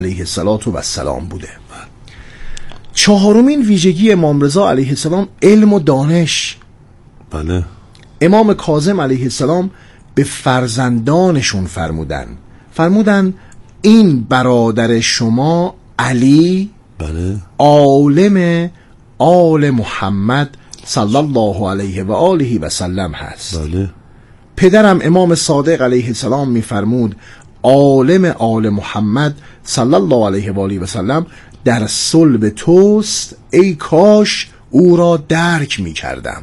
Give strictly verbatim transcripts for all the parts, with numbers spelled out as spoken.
علیه السلام بوده. چهارمین ویژگی امام رضا علیه السلام علم و دانش. بله. امام کاظم علیه السلام به فرزندانشون فرمودن فرمودن این برادر شما علی بله عالم آل محمد صلی الله علیه و آله و سلم هست. بله. پدرم امام صادق علیه السلام میفرمود عالم آل محمد صلی الله علیه و آله و سلم در صلب توست، ای کاش او را درک می کردم.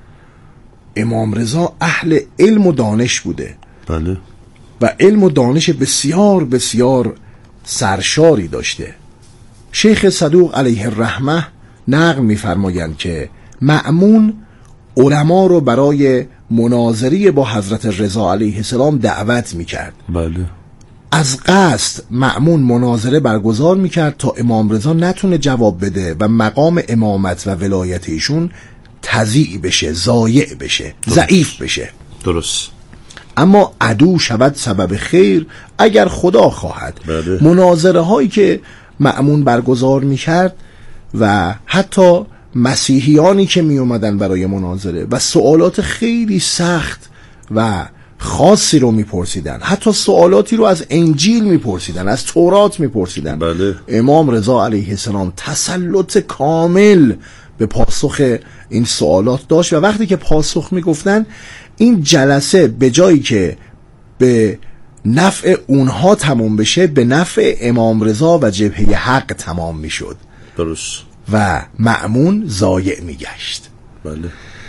امام رضا اهل علم و دانش بوده. بله. و علم و دانش بسیار بسیار سرشاری داشته. شیخ صدوق علیه الرحمه نقل می فرمایند که مأمون علما رو برای مناظره با حضرت رضا علیه السلام دعوت می کرد. بله. از قصد مأمون مناظره برگزار میکرد تا امام رضا نتونه جواب بده و مقام امامت و ولایت ایشون تضییع بشه، ضایع بشه، ضعیف بشه. درست. اما عدو شود سبب خیر اگر خدا خواهد. بله. مناظره هایی که مأمون برگزار میکرد و حتی مسیحیانی که می اومدن برای مناظره و سوالات خیلی سخت و خاصی رو میپرسیدن، حتی سوالاتی رو از انجیل میپرسیدن، از تورات میپرسیدن. بله. امام رضا علیه السلام تسلط کامل به پاسخ این سوالات داشت و وقتی که پاسخ میگفتن این جلسه به جایی که به نفع اونها تمام بشه به نفع امام رضا و جبهه حق تمام میشد. درست. و مأمون ضایع میگشت. بله.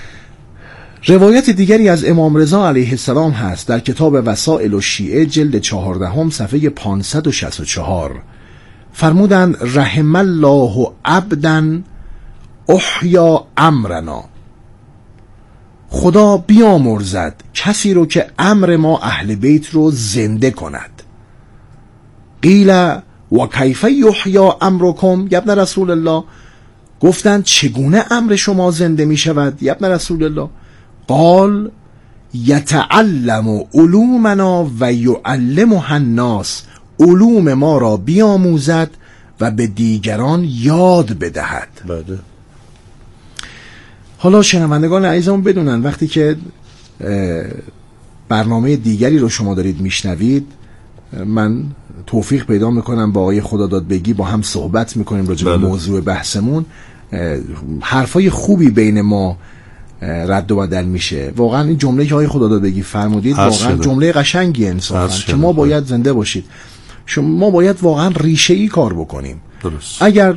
روایت دیگری از امام رضا علیه السلام هست در کتاب وسائل الشیعه جلد چهاردهم صفحه پانصد و شصت و چهار. فرمودند رحم الله عبدا احیا امرنا، خدا بیامرزد کسی رو که امر ما اهل بیت رو زنده کند. قیل و کیف یحیا امرکم یبن رسول الله، گفتند چگونه امر شما زنده می شود یبن رسول الله؟ قال یتعلم علومنا و یعلمها الناس، علوم ما را بیاموزد و به دیگران یاد بدهد. بله. حالا شنوندگان عزیزمون بدونن وقتی که برنامه دیگری رو شما دارید میشنوید، من توفیق پیدا میکنم با آقای خداداد بگی با هم صحبت میکنیم راجع به موضوع بحثمون. حرفای خوبی بین ما رد و بدل میشه. واقعا این جمله که آقای خداداد بگی فرمودید واقعا جمله قشنگی انصافا که ما باید زنده باشید. ما باید واقعا ریشه ای کار بکنیم. درست. اگر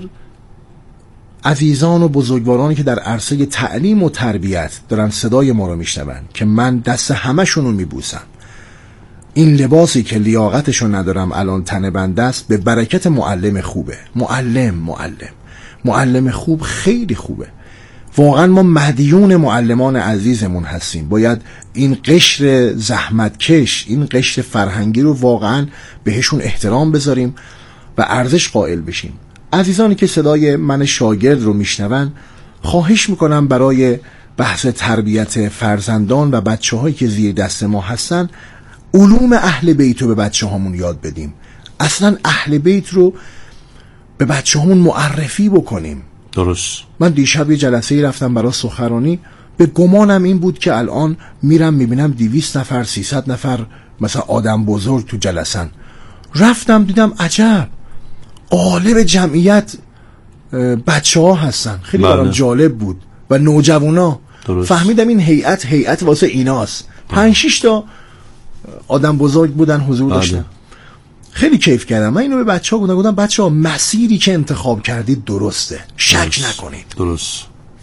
عزیزان و بزرگوارانی که در عرصه تعلیم و تربیت دارن صدای ما رو میشنون که من دست همشون رو میبوسم، این لباسی که لیاقتشو ندارم الان تنه بنده است به برکت معلم خوبه. معلم معلم معلم خوب خیلی خوبه. واقعا ما مدیون معلمان عزیزمون هستیم. باید این قشر زحمتکش، این قشر فرهنگی رو واقعا بهشون احترام بذاریم و ارزش قائل بشیم. عزیزانی که صدای من شاگرد رو میشنون، خواهش میکنم برای بحث تربیت فرزندان و بچه هایی که زیر دست ما هستن علوم اهل بیت رو به بچه هامون یاد بدیم. اصلا اهل بیت رو به بچه هامون معرفی بکنیم. درست. من دیشب یه جلسه ای رفتم برای سخنرانی، به گمانم این بود که الان میرم میبینم دویست نفر سیصد نفر مثلا آدم بزرگ تو جلسن. رفتم دیدم عجب غالب جمعیت بچه ها هستن. خیلی برام جالب بود و نوجوانا. درست. فهمیدم این هیئت هیئت واسه ایناست. پنج شش تا آدم بزرگ بودن حضور داشتن. بله. خیلی کیف کردم. من اینو به بچه ها گفتم گفتم بچه ها مسیری که انتخاب کردید درسته، شک درست. نکنید. درست.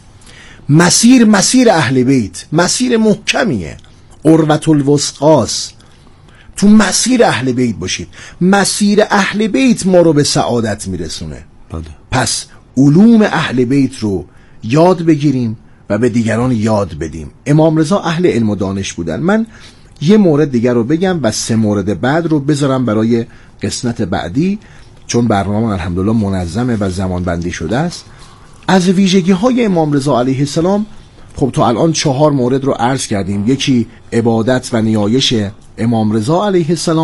مسیر مسیر اهل بیت مسیر محکمیه، عروة الوثقاست. تو مسیر اهل بیت باشید. مسیر اهل بیت ما رو به سعادت میرسونه. بله. پس علوم اهل بیت رو یاد بگیریم و به دیگران یاد بدیم. امام رضا اهل علم و دانش بودن. من یه مورد دیگر رو بگم و سه مورد بعد رو بذارم برای قسمت بعدی، چون برنامه الحمدلله منظمه و زمان بندی شده است. از ویژگی های امام رضا علیه السلام خب تا الان چهار مورد رو عرض کردیم. یکی عبادت و نیایش امام رضا علیه السلام،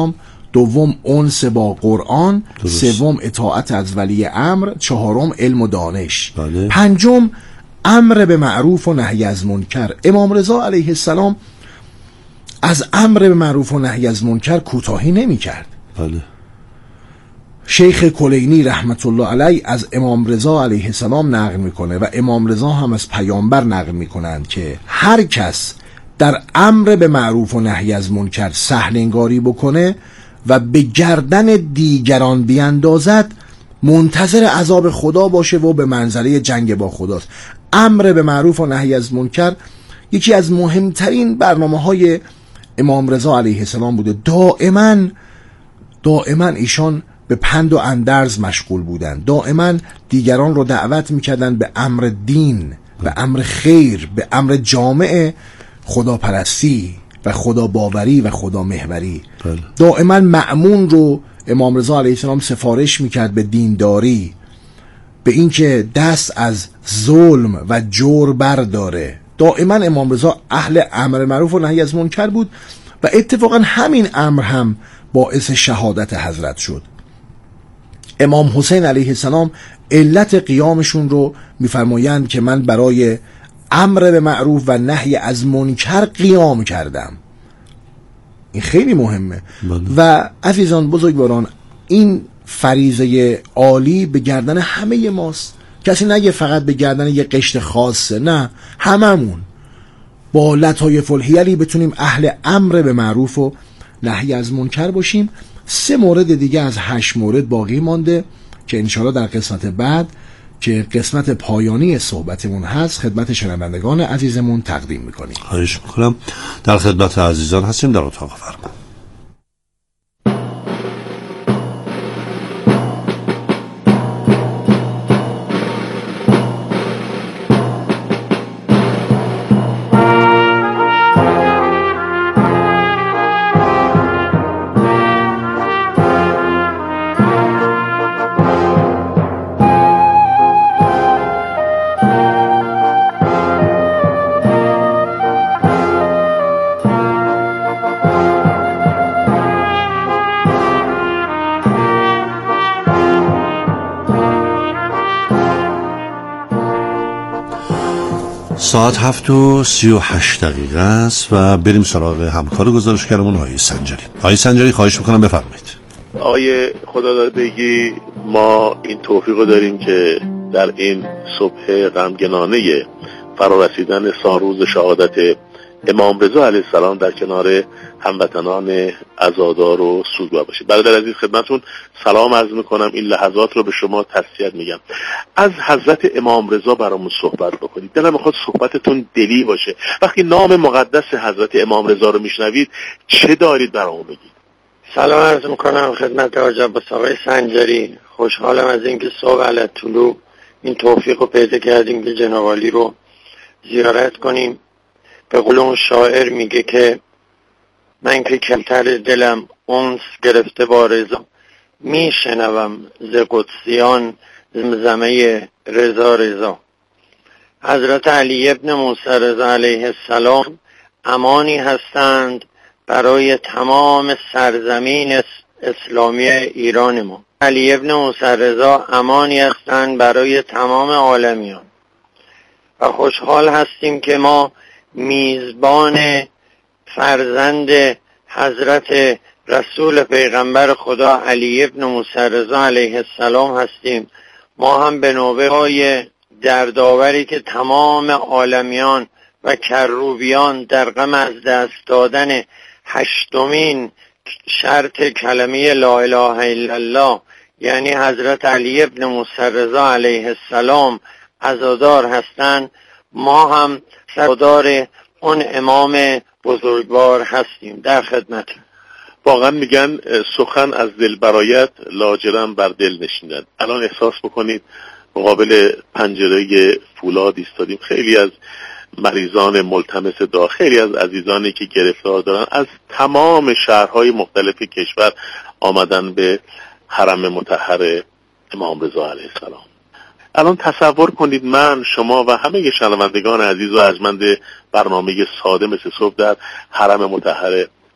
دوم انس با قرآن، درست. سوم اطاعت از ولی امر، چهارم علم و دانش، بله. پنجم امر به معروف و نهی از منکر. امام رضا علیه السلام از امر به معروف و نهی از منکر کوتاهی نمی کرد. بله. شیخ کلینی رحمت الله علیه از امام رضا علیه السلام نقل میکنه و امام رضا هم از پیامبر نقل میکنند که هر کس در امر به معروف و نهی از منکر سهل انگاری بکنه و به گردن دیگران بیندازد منتظر عذاب خدا باشه و به منزله جنگ با خداست. امر به معروف و نهی از منکر یکی از مهمترین برنامه های امام رضا علیه السلام بوده. دائما دائما ایشان به پند و اندرز مشغول بودند، دائما دیگران رو دعوت میکردن به امر دین، به امر خیر، به امر جامع خداپرستی و خدا باوری و خدا محوری. بله. دائما مأمون رو امام رضا علیه السلام سفارش میکرد به دینداری، به اینکه دست از ظلم و جور برداره. دائما امام رضا اهل امر معروف و نهی از منکر بود و اتفاقا همین امر هم باعث شهادت حضرت شد. امام حسین علیه السلام علت قیامشون رو میفرمایند که من برای امر به معروف و نهی از منکر قیام کردم. این خیلی مهمه. بله. و عزیزان بزرگواران، این فریضه عالی به گردن همه ماست. کسی نگه فقط به گردن یه قشر خاصه، نه، هممون با لطایف الحیلی بتونیم اهل امر به معروف و نهی از منکر باشیم. سه مورد دیگه از هشت مورد باقی مانده که انشاءالله در قسمت بعد که قسمت پایانی صحبتمون هست خدمت شنوندگان عزیزمون تقدیم میکنیم. خواهش میکنم. در خدمت عزیزان هستیم، در اتاق فرمان. ساعت هفت و سی و هشت دقیقه است و بریم سراغ همکار گزارشگرمون آقای سنجری. آقای سنجری خواهش میکنم بفرمایید. آقای خدادادگی، ما این توفیق داریم که در این صبح غمگنانه فرارسیدن سالروز شهادت امام رضا علیه السلام در کنار هموطنان عزادار و سوگوار باشید. برادر عزیز خدمتون سلام عرض میکنم. این لحظات رو به شما تسلیت میگم. از حضرت امام رضا برامون صحبت بکنید. دلم میخواد صحبتتون دلی باشه. وقتی نام مقدس حضرت امام رضا رو میشنوید چه دارید برامون بگید؟ سلام عرض میکنم خدمت حاج عباس آقای سنجری. خوشحالم از اینکه صبح علی طلوع این توفیق رو پیدا کردیم که جناب عالی رو زیارت کنیم. به قول اون شاعر میگه که من که کمتر دلم انس گرفته با رضا، میشنوم ز قدسیان زمزمه رضا رضا. حضرت علی ابن موسی رضا علیه السلام امانی هستند برای تمام سرزمین اسلامی ایران ما. علی ابن موسی رضا امانی هستند برای تمام عالمیان و خوشحال هستیم که ما میزبان فرزند حضرت رسول پیغمبر خدا علی ابن موسی رضا علیه السلام هستیم. ما هم به نوبه های دردآوری که تمام عالمیان و کروبیان در غم از دست دادن هشتمین شرط کلمه لا اله الا الله یعنی حضرت علی ابن موسی رضا علیه السلام عزادار هستند، ما هم سردار اون امام بزرگوار هستیم. در خدمت. واقعا میگن سخن از دل برایت لاجرم بر دل نشیند. الان احساس بکنید مقابل پنجره فولاد ایستادیم. خیلی از مریضان ملتمس دعا، خیلی از عزیزانی که گرفتار دارن از تمام شهرهای مختلف کشور آمدن به حرم مطهر امام رضا علیه السلام. الان تصور کنید من، شما و همه شنوندگان عزیز و ارجمند برنامه ساده مثل صبح در حرم مطهر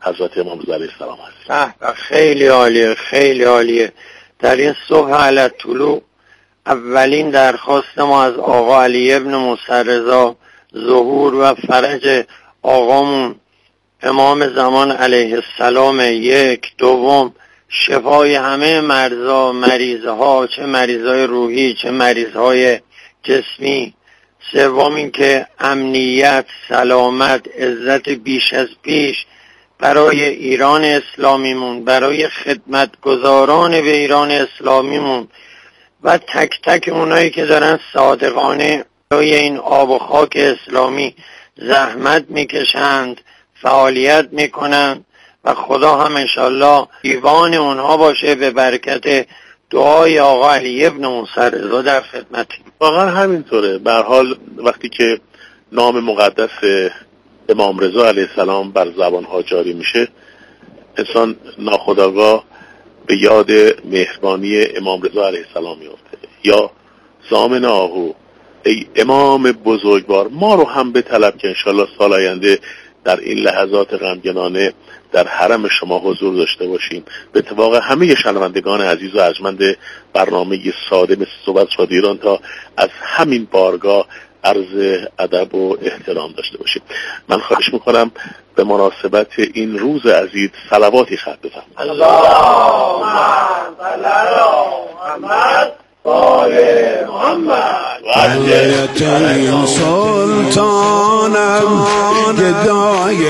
حضرت امام رضا علیه السلام هست. خیلی عالیه، خیلی عالیه. در این صبح علی طلوع اولین درخواست ما از آقا علی ابن موسی رضا ظهور و فرج آقامون امام زمان علیه السلام، یک. دوم شفای همه مرضا، مریضها، چه مریضای روحی چه مریضهای جسمی. سوم این که امنیت، سلامت، عزت بیش از پیش برای ایران اسلامیمون، برای خدمتگزاران به ایران اسلامیمون و تک تک اونایی که دارن صادقانه برای این آب و خاک اسلامی زحمت میکشند، فعالیت میکنند و خدا هم انشالله دیوان اونها باشه به برکت دعای آقا علی ابن موسی رضا در خدمت. واقعا همینطوره. به هر حال وقتی که نام مقدس امام رضا علیه السلام بر زبانها جاری میشه، انسان ناخودآگاه به یاد مهربانی امام رضا علیه السلام میفته. یا زامن آهو، ای امام بزرگوار، ما رو هم به طلب که انشالله سال آینده در این لحظات غمگنانه در حرم شما حضور داشته باشیم. به اتفاق همه شنوندگان عزیز و ارجمند برنامه ساده مثل صحبت شاد ایران تا از همین بارگاه عرض ادب و احترام داشته باشیم. من خواهش میکنم به مناسبت این روز عزیز صلواتی خط بزنم. اللهم صل علی محمد و آل محمد. ولایت این سلطانم، گدای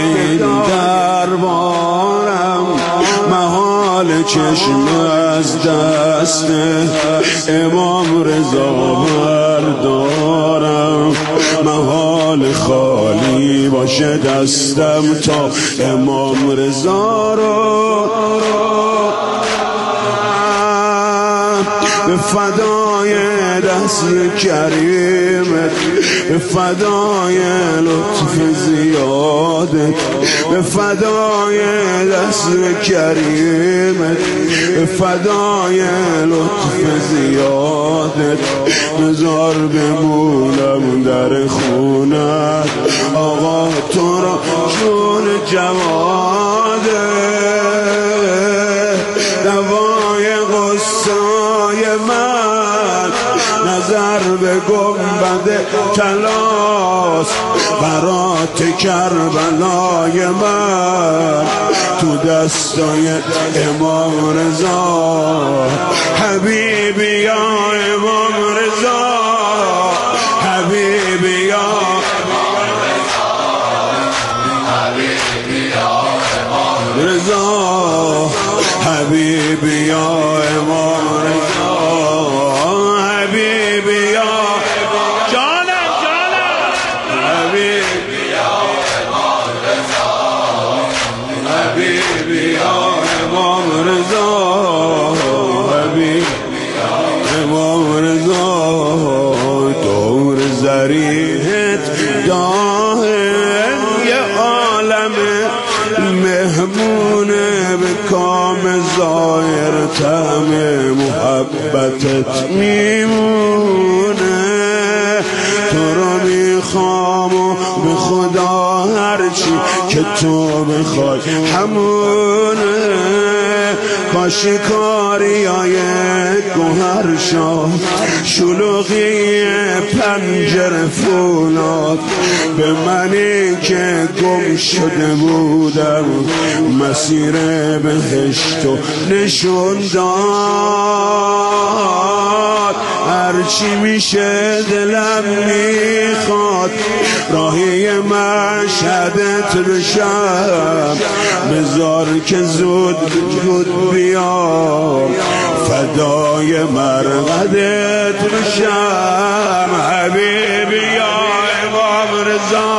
دربارم، محال چشم از دست امام رضا بردارم، محال خالی باشه دستم تا امام رضا رو به فدای دست کریمت، به فدای لطف زیادت، به فدای دست کریمت، به فدای لطف زیادت، بذار بمونم در خونت آقا تو را جون جواده، دوای غصای من نظر به گنبد طلاست، برات کربلای من تو دستای امام رضا، حبیبی یا امام رضا، حبیبی یا رضا، حبیبی یا امام رضا، حبیبی یا جانم جانم، حبیبی یا امام رضا، حبیبی یا امام رضا، حبیبی یا امام رضا، دور زریحت داهم یه عالم مهمونه، به کام ظاهر طعم محبتت میمونه، تو رو میخوام و به خدا هرچی که تو بخوای همونه، کاشی کاری های گوهر شاه، شلوغی پنجره فولاد، به منی که گم شده بودم مسیر بهشت و نشون داد، هرچی میشه دلم میخواد راهی مشهدت بشم، بذار که زود زود بیام فدای مرقدت بشم، حبیبی یا امام رضا،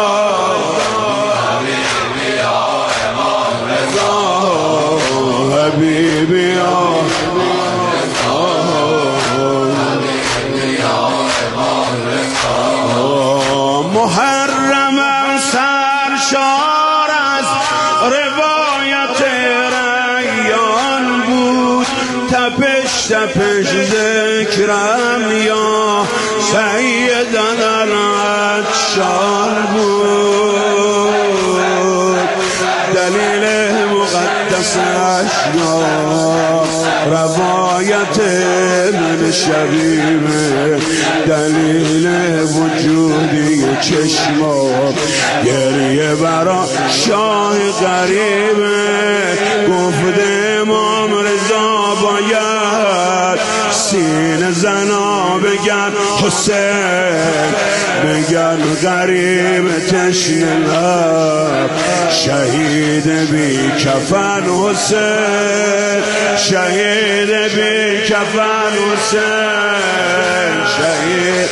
حبیبی یا امام رضا، حبیبی یا محرمم سرشار از روایت ریان بود، تپش تپش ذکرم یا سیدنا العطشان بود، دلیل اشیار روایت من شبیه دلیل وجودی چشمات گریه برا شاه غریبه گفته امام رضا باید سینه زنا بگن حسین بگن غریب تشنه لب شهید بی کفن حسین شهید بی کفن حسین شهید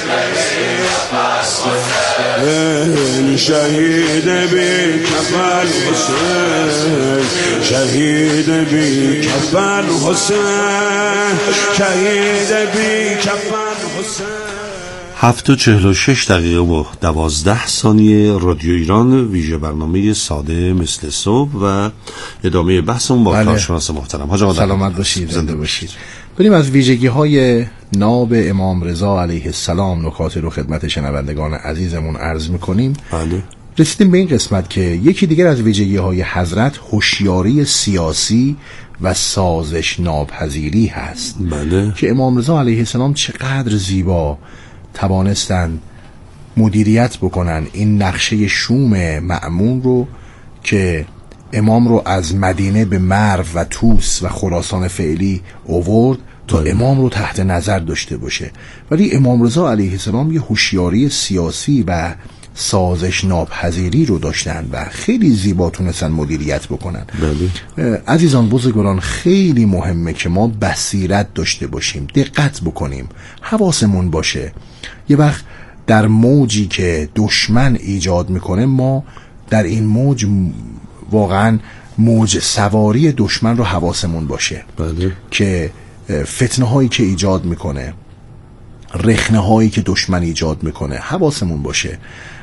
شهید بی کفن حسین شهید بی کفن حسین شهید بی کفن حسین. هفت و چهل و شش دقیقه و دوازده ثانیه رادیو ایران، ویژه برنامه ساده مثل صبح و ادامه بحثمون با کارشناس محترم. حاج آقا سلامت باشید، زنده باشید. بریم از ویژگی های ناب امام رضا علیه السلام نکاتی رو خدمت شنوندگان عزیزمون عرض میکنیم. بله. رسیدیم به این قسمت که یکی دیگر از ویژگی های حضرت هوشیاری سیاسی و سازش ناپذیری هست. بله. که امام رضا علیه السلام چقدر زیبا توانستن مدیریت بکنن این نقشه شوم مأمون رو که امام رو از مدینه به مرو و توس و خراسان فعلی آورد تا بله. امام رو تحت نظر داشته باشه. ولی امام رضا علیه السلام یه هوشیاری سیاسی و سازش ناپذیری رو داشتن و خیلی زیبا تونستن مدیریت بکنن. بله. عزیزان بزرگواران، خیلی مهمه که ما بصیرت داشته باشیم، دقت بکنیم، حواسمون باشه. یه وقت در موجی که دشمن ایجاد میکنه ما در این موج واقعا موج سواری دشمن رو حواسمون باشه. بله. که فتنه هایی که ایجاد میکنه، رخنه هایی که دشمن ایجاد میکنه حواسمون باشه.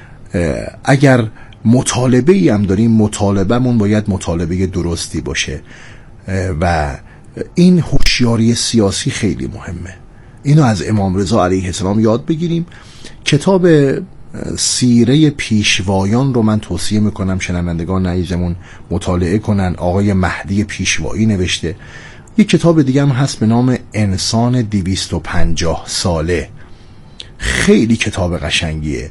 اگر مطالبه ای هم داریم مطالبهمون باید مطالبه درستی باشه و این هوشیاری سیاسی خیلی مهمه. اینو از امام رضا علیه السلام یاد بگیریم. کتاب سیره پیشوایان رو من توصیه میکنم شنوندگان عزیزمون مطالعه کنن. آقای مهدی پیشوایی نوشته. یک کتاب دیگه هم هست به نام انسان دویست و پنجاه ساله. خیلی کتاب قشنگیه.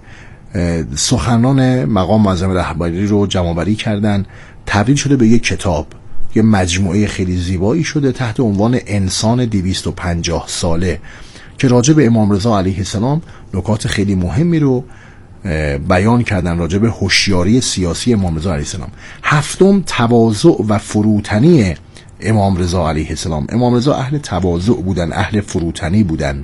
سخنان مقام معظم رهبری رو جمع‌آوری کردن، تبدیل شده به یک کتاب، یه مجموعه خیلی زیبایی شده تحت عنوان انسان دویست و پنجاه ساله که راجع به امام رضا علیه السلام نکات خیلی مهمی رو بیان کردن راجع به هوشیاری سیاسی امام رضا علیه السلام. هفتم تواضع و فروتنی امام رضا علیه السلام. امام رضا اهل تواضع بودن، اهل فروتنی بودن.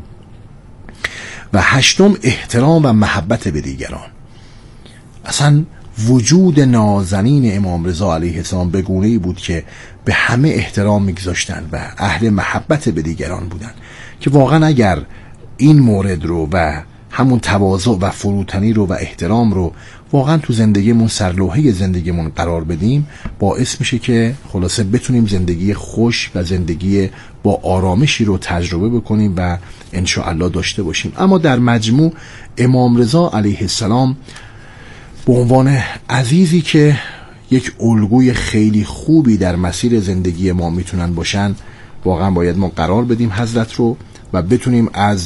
و هشتم احترام و محبت به دیگران. اصلا وجود نازنین امام رضا علیه السلام به گونه‌ای بود که به همه احترام میگذاشتن و اهل محبت به دیگران بودن که واقعا اگر این مورد رو و همون تواضع و فروتنی رو و احترام رو واقعا تو زندگیمون سرلوحه زندگیمون قرار بدیم باعث میشه که خلاصه بتونیم زندگی خوش و زندگی با آرامشی رو تجربه بکنیم و انشاءالله داشته باشیم. اما در مجموع امام رضا علیه السلام به عنوان عزیزی که یک الگوی خیلی خوبی در مسیر زندگی ما میتونن باشن واقعا باید ما قرار بدیم حضرت رو و بتونیم از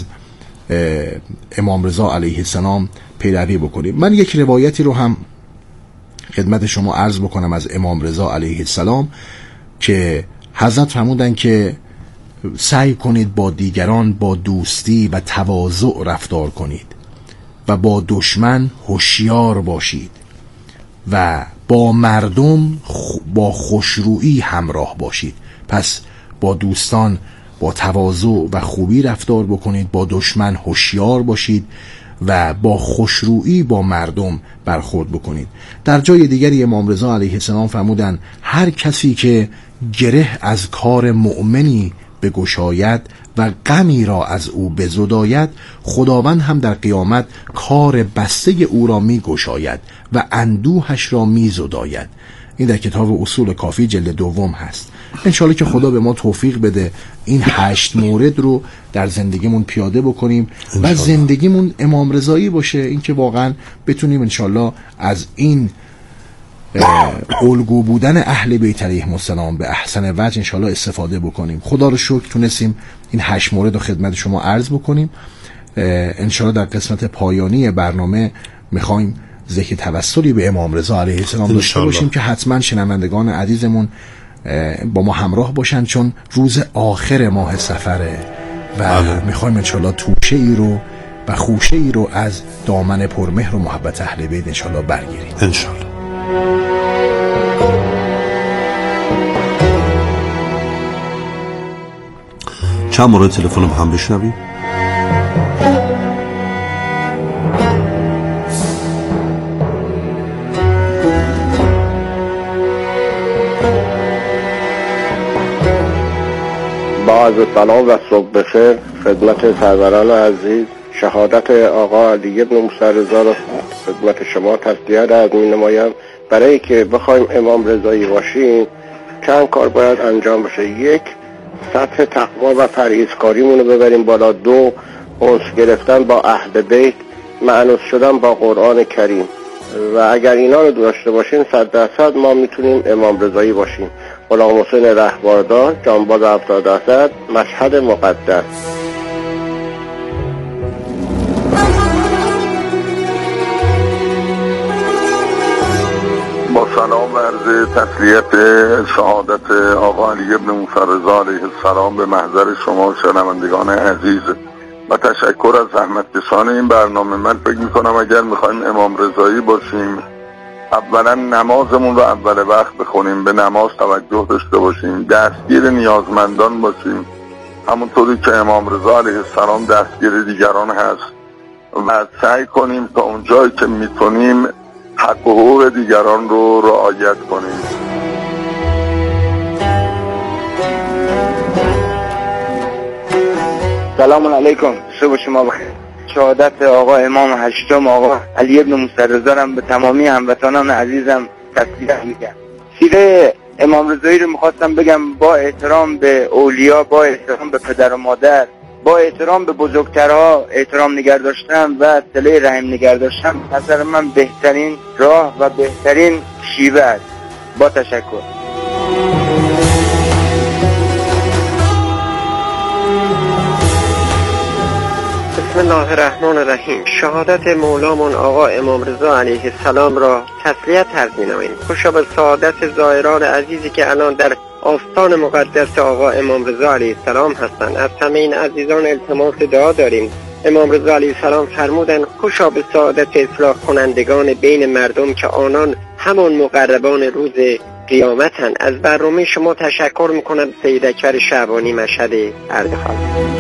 امام رضا علیه السلام پیروی بکنیم. من یک روایتی رو هم خدمت شما عرض بکنم از امام رضا علیه السلام که حضرت فرمودن که سعی کنید با دیگران با دوستی و تواضع رفتار کنید و با دشمن هوشیار باشید و با مردم با خوشرویی همراه باشید. پس با دوستان با تواضع و خوبی رفتار بکنید، با دشمن هوشیار باشید و با خوشرویی با مردم برخورد بکنید. در جای دیگری امام رضا علیه السلام فرمودن هر کسی که گره از کار مؤمنی بگشاید و غمی را از او بزداید خداوند هم در قیامت کار بسته او را می گشاید و اندوهش را می زداید. این در کتاب اصول کافی جلد دوم هست. انشالله که خدا به ما توفیق بده این هشت مورد رو در زندگیمون پیاده بکنیم و زندگیمون امام رضایی باشه، این که واقعا بتونیم انشالله از این الگو بودن اهل بیت علیهم السلام به احسن وجه انشالله استفاده بکنیم. خدا رو شکر تونستیم این هشت مورد رو خدمت شما عرض بکنیم. انشالله در قسمت پایانی برنامه میخوایم ذکر توسلی به امام رضا علیه السلام داشته باشیم که حتما شنوندگان عزیزمون با ما همراه باشن، چون روز آخر ماه صفره و میخوایم انشالله توشه ای رو و خوشه ای رو از دامن پرمهر و محبت اهل بیت انشالله برگیریم انشالله. چند مورد تلفن رو هم بشنویم. با عرض سلام و صبح بخیر خدمت سروران عزیز. شهادت آقا علی بن موسی رضا را خدمت شما تسلیت عرض می نمایم. برای که بخوایم امام رضایی باشیم چند کار باید انجام بشه. یک، سطح تقوا و پرهیزکاریمون رو ببریم بالا. دو، انس گرفتن با اهل بیت، مأنوس شدن با قرآن کریم، و اگر اینا رو داشته باشیم صد درصد ما میتونیم امام رضایی باشیم. غلام حسین رهباردار، جانباز هفتاد اسد، مشهد مقدس. با سلام و عرض تسلیت شهادت آقا علی بن موسی رضا علیه السلام به محضر شما شنوندگان عزیز و تشکر از زحمتکشان این برنامه. من فکر میکنم اگر میخوایم امام رضایی باشیم اولا نمازمون رو اول وقت بخونیم، به نماز توجه داشته باشیم، دستگیر نیازمندان باشیم همونطوری که امام رضا علیه السلام دستگیر دیگران هست، و سعی کنیم تا اونجایی که میتونیم حق و حقوق دیگران رو رعایت کنیم. سلام علیکم، صبح شما بخیر. شهادت آقا امام هشتم آقا علی بن موسی رضا را به تمامی هموطنان عزیزم تسلیت میگم. سیره امام رضایی رو میخواستم بگم با احترام به اولیا، با احترام به پدر و مادر، با احترام به بزرگترها احترام نگه داشتن و صله رحم نگه داشتن نظر من بهترین راه و بهترین شیوه است. با تشکر. بسم الله الرحمن الرحیم. شهادت مولامون آقا امام رضا علیه السلام را تسلیت عرض می‌نماییم. خوشا به سعادت زائران عزیزی که الان در آستان مقدس آقا امام رضا علیه السلام هستند. از همه این عزیزان التماس دعا داریم. امام رضا علیه السلام فرمودند خوشا به سعادت اصلاح کنندگان بین مردم که آنان همان مقربان روز قیامتند. از برنامه شما تشکر میکنم. سید اکبر شعبانی، مشهد اردخال.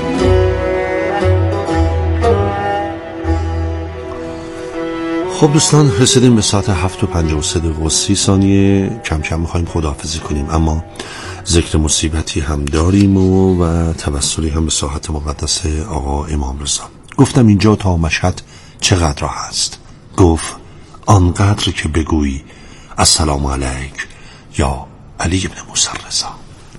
خب دوستان، رسیدیم به ساعت هفت و پنجاه و سه دقیقه و سی ثانیه. کم کم میخوایم خداحافظی کنیم، اما ذکر مصیبتی هم داریم و, و توسلی هم به ساحت مقدس آقا امام رضا. گفتم اینجا تا مشهد چقدر راه هست؟ گفت آنقدر که بگویی السلام علیک یا علی بن موسی رضا.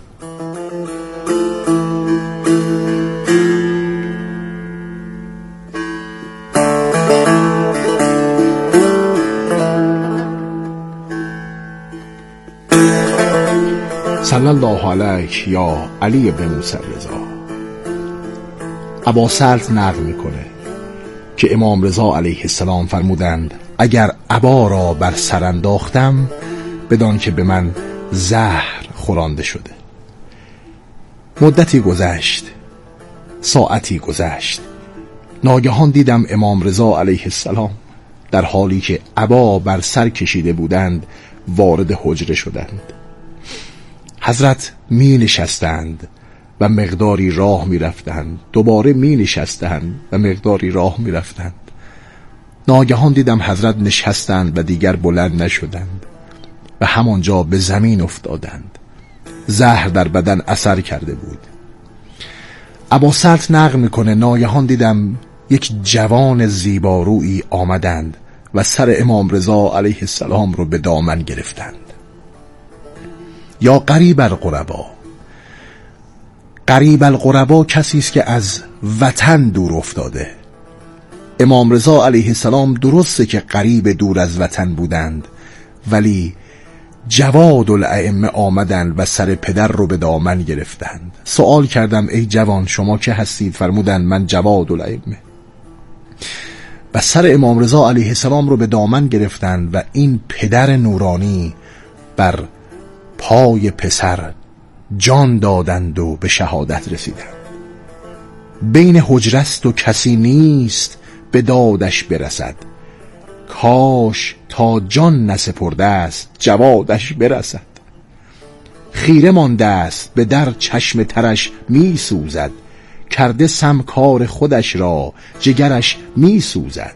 صلی الله علیک یا علی بن موسی رضا. ابا سلط نقل میکنه که امام رضا علیه السلام فرمودند اگر ابا را بر سر انداختم بدان که به من زهر خورانده شده. مدتی گذشت، ساعتی گذشت، ناگهان دیدم امام رضا علیه السلام در حالی که ابا بر سر کشیده بودند وارد حجره شدند. حضرت می نشستند و مقداری راه می رفتند، دوباره می نشستند و مقداری راه می رفتند. ناگهان دیدم حضرت نشستند و دیگر بلند نشدند و همانجا به زمین افتادند. زهر در بدن اثر کرده بود. ابا سلط نقل میکنه ناگهان دیدم یک جوان زیبارویی آمدند و سر امام رضا علیه السلام رو به دامن گرفتند. یا قریب القربا. قریب القربا کسی است که از وطن دور افتاده. امام رضا علیه السلام درسته که قریب دور از وطن بودند، ولی جواد الائمه آمدند و سر پدر رو به دامن گرفتند. سوال کردم ای جوان شما که هستید؟ فرمودند من جواد الائمه. و سر امام رضا علیه السلام رو به دامن گرفتند و این پدر نورانی بر پای پسر جان دادند و به شهادت رسیدند. بین حجرست و کسی نیست به دادش برسد، کاش تا جان نسپرده است جوادش برسد. خیره مانده است به در چشم ترش می سوزد، کرده سمکار خودش را جگرش می سوزد.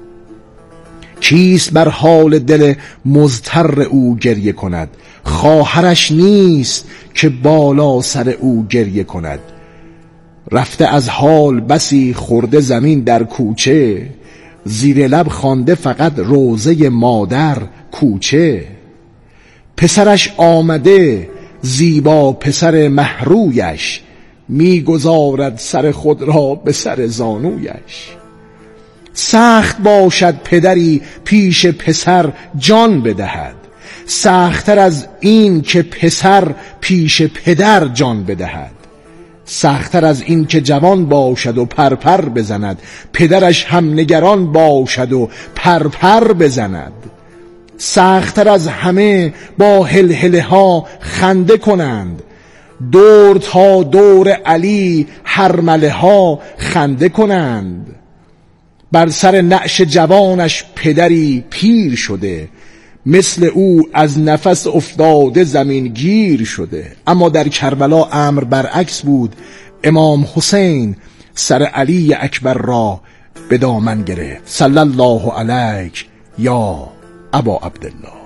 کیست بر حال دل مضطر او گریه کند، خواهرش نیست که بالا سر او گریه کند. رفته از حال بسی خورده زمین در کوچه، زیر لب خوانده فقط روزه مادر کوچه. پسرش آمده زیبا پسر محرویش، میگذارد سر خود را به سر زانویش. سخت باشد پدری پیش پسر جان بدهد، سخت‌تر از این که پسر پیش پدر جان بدهد. سخت‌تر از این که جوان باشد و پرپر بزند، پدرش هم نگران باشد و پرپر بزند. سخت‌تر از همه با هلهله ها خنده کنند، دور تا دور علی هرمله ها خنده کنند. بر سر نعش جوانش پدری پیر شده، مثل او از نفس افتاده زمین گیر شده. اما در کربلا امر برعکس بود. امام حسین سر علی اکبر را به دامن گرفت. صلی الله علیک یا ابا عبدالله.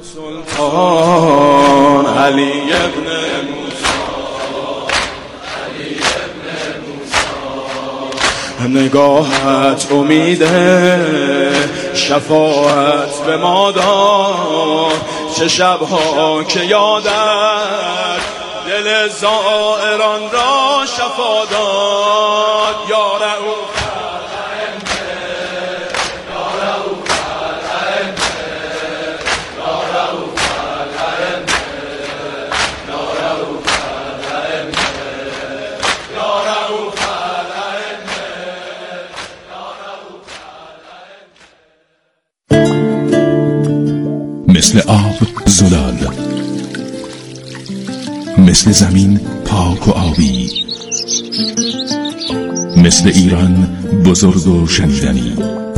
سلطان علی ابن موسی، علی ابن موسی، نگاهت امید شفاعت به ما داد. چه شبها که یادت دل زائران را شفا داد. یا رؤوف مثل آب زلال، مثل زمین پاک و آبی، مثل ایران بزرگ و شنیدنی.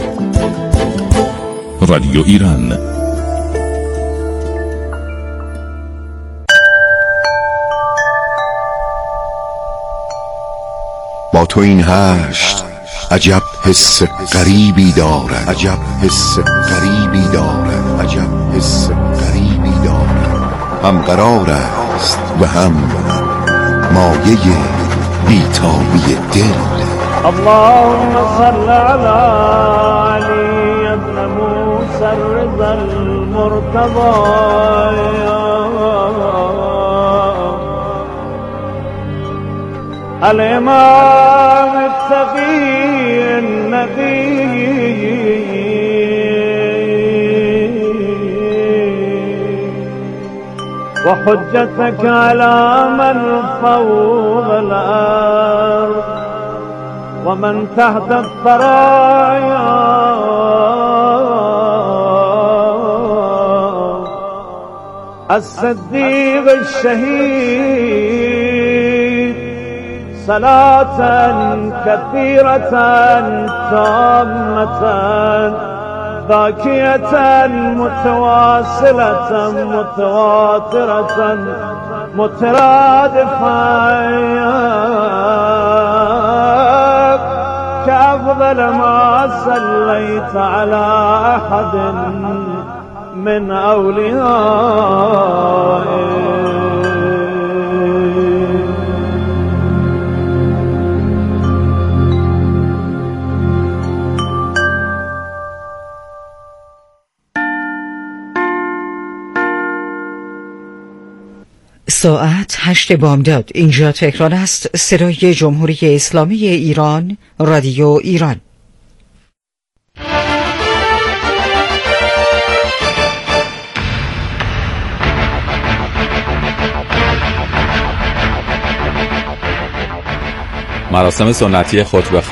رادیو ایران. با تو این هشت عجب حس غریبی دارد، عجب حس غریبی دارد، عجب حس غریبی دارد. هم قرار است و هم مایه بیتابی دل. اللهم صل على علی ابن موسی الرضا المرتضى الامام التقی النبی وحجتك على من فوق الأرض ومن تحت الثرايا الصديق الشهيد صلاة كثيرة تامة باكية متواصلة متواترة مترادفة كأفضل ما صليت على أحد من أوليائك. ساعت هشت بامداد. اینجا تهران است. صدای جمهوری اسلامی ایران، رادیو ایران. مراسم سنتی خطبه